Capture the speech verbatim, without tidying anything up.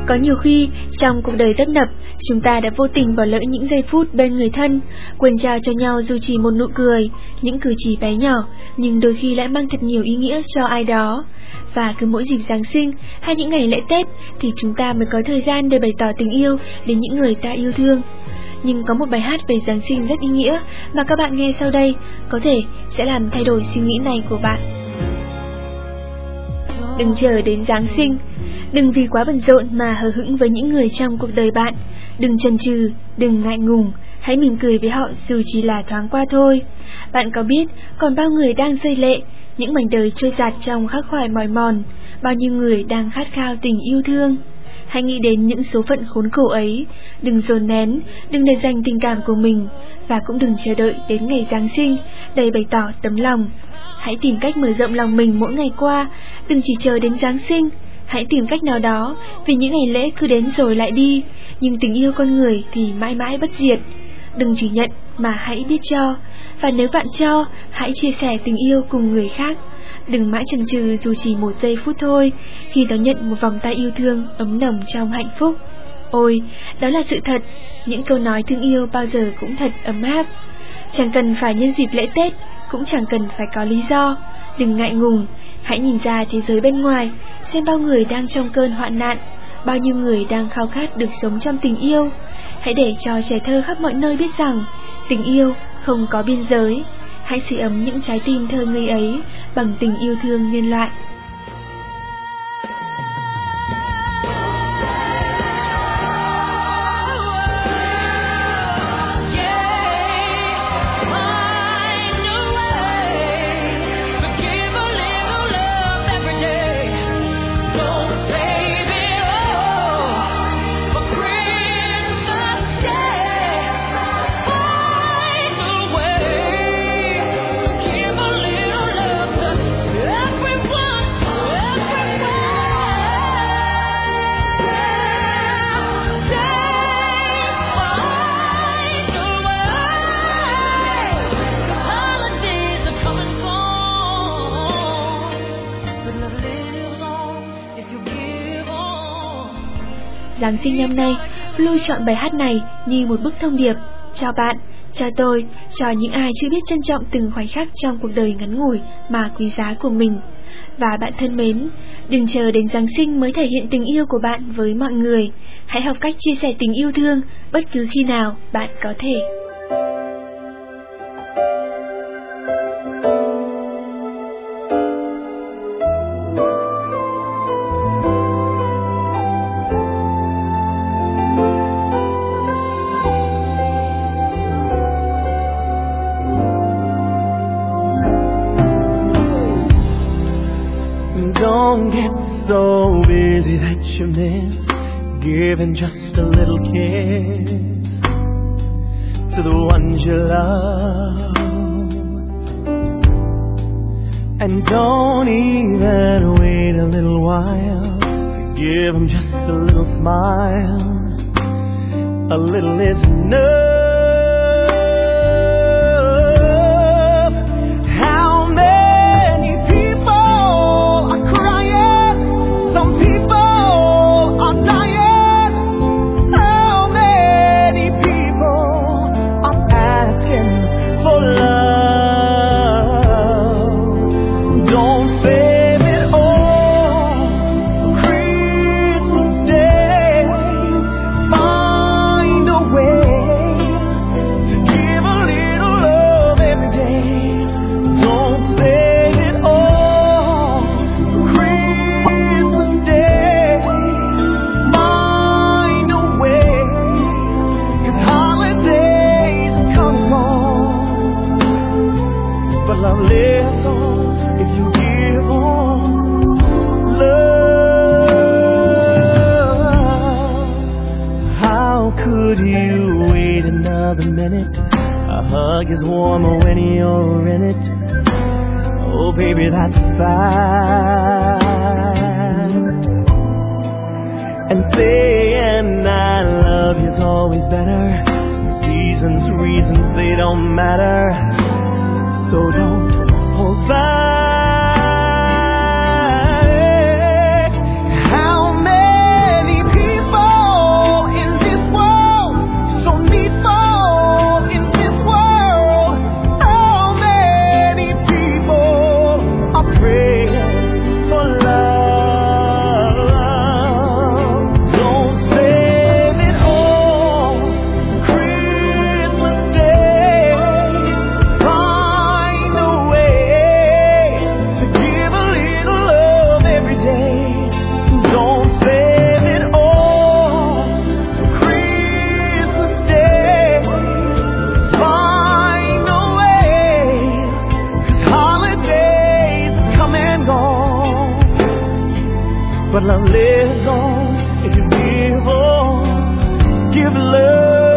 Có nhiều khi, trong cuộc đời tấp nập, chúng ta đã vô tình bỏ lỡ những giây phút bên người thân, quên trao cho nhau dù chỉ một nụ cười, những cử chỉ bé nhỏ, nhưng đôi khi lại mang thật nhiều ý nghĩa cho ai đó. Và cứ mỗi dịp Giáng sinh hay những ngày lễ Tết thì chúng ta mới có thời gian để bày tỏ tình yêu đến những người ta yêu thương. Nhưng có một bài hát về Giáng sinh rất ý nghĩa mà các bạn nghe sau đây có thể sẽ làm thay đổi suy nghĩ này của bạn. Đừng chờ đến Giáng sinh. Đừng vì quá bận rộn mà hờ hững với những người trong cuộc đời bạn. Đừng chần chừ, đừng ngại ngùng, hãy mỉm cười với họ dù chỉ là thoáng qua thôi. Bạn có biết còn bao người đang rơi lệ, những mảnh đời trôi dạt trong khắc khoải mỏi mòn, bao nhiêu người đang khát khao tình yêu thương. Hãy nghĩ đến những số phận khốn khổ ấy, đừng dồn nén, đừng để dành tình cảm của mình, và cũng đừng chờ đợi đến ngày Giáng sinh để bày tỏ tấm lòng. Hãy tìm cách mở rộng lòng mình mỗi ngày qua, đừng chỉ chờ đến Giáng sinh. Hãy tìm cách nào đó, vì những ngày lễ cứ đến rồi lại đi, nhưng tình yêu con người thì mãi mãi bất diệt. Đừng chỉ nhận mà hãy biết cho, và nếu bạn cho, hãy chia sẻ tình yêu cùng người khác. Đừng mãi chần chừ dù chỉ một giây phút thôi, khi đón nhận một vòng tay yêu thương ấm nồng trong hạnh phúc. Ôi, đó là sự thật, những câu nói thương yêu bao giờ cũng thật ấm áp. Chẳng cần phải nhân dịp lễ Tết, cũng chẳng cần phải có lý do. Đừng ngại ngùng, hãy nhìn ra thế giới bên ngoài, xem bao người đang trong cơn hoạn nạn, bao nhiêu người đang khao khát được sống trong tình yêu. Hãy để cho trẻ thơ khắp mọi nơi biết rằng tình yêu không có biên giới. Hãy sưởi ấm những trái tim thơ ngây ấy bằng tình yêu thương nhân loại. Giáng sinh năm nay, Blue chọn bài hát này như một bức thông điệp cho bạn, cho tôi, cho những ai chưa biết trân trọng từng khoảnh khắc trong cuộc đời ngắn ngủi mà quý giá của mình. Và bạn thân mến, đừng chờ đến Giáng sinh mới thể hiện tình yêu của bạn với mọi người. Hãy học cách chia sẻ tình yêu thương bất cứ khi nào bạn có thể. Don't get so busy that you miss giving just a little kiss to the ones you love. And don't even wait a little while to give them just a little smile. A little is enough. A hug is warmer when you're in it. Oh baby, that's fast. And saying I love you's always better. Seasons, reasons, they don't matter. So don't hold back. How many people but love lives on if you live on. Give love